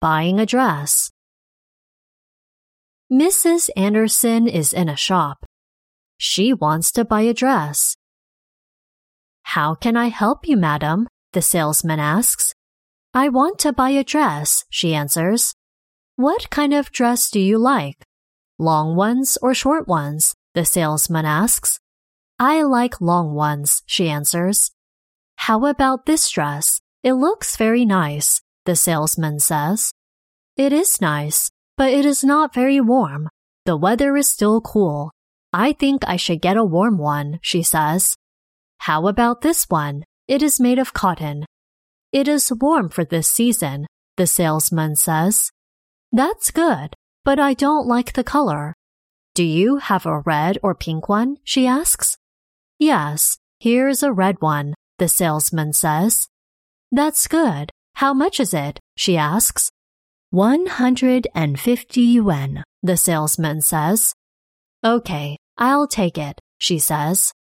buying a dress. Mrs. Anderson is in a shop. She wants to buy a dress. How can I help you, madam? The salesman asks. I want to buy a dress, she answers. What kind of dress do you like? Long ones or short ones? The salesman asks. I like long ones, she answers. How about this dress? It looks very nice, the salesman says. It is nice, but it is not very warm. The weather is still cool. I think I should get a warm one, she says. How about this one? It is made of cotton. It is warm for this season, the salesman says. That's good, but I don't like the color. Do you have a red or pink one? She asks. Yes, here's a red one, the salesman says. That's good. How much is it? She asks. 150 yuan, the salesman says. Okay, I'll take it, she says.